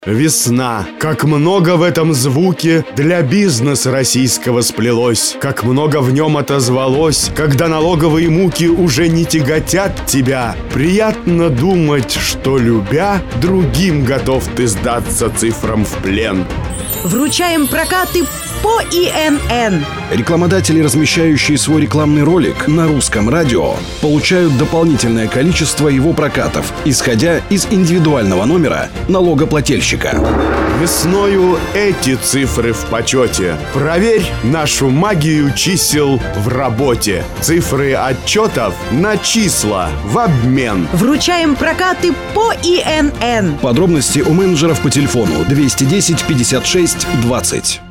Весна. Как много в этом звуке для бизнеса российского сплелось, как много в нем отозвалось, когда налоговые муки уже не тяготят тебя. Приятно думать, что, любя, другим готов ты сдаться цифрам в плен. Вручаем прокаты по ИНН. Рекламодатели, размещающие свой рекламный ролик на русском радио, получают дополнительное количество его прокатов, исходя из индивидуального номера налогоплательщика. Весною эти цифры в почете. Проверь нашу магию чисел в работе. Цифры отчетов на числа в обмен. Вручаем прокаты по ИНН. Подробности у менеджеров по телефону 210 56 20.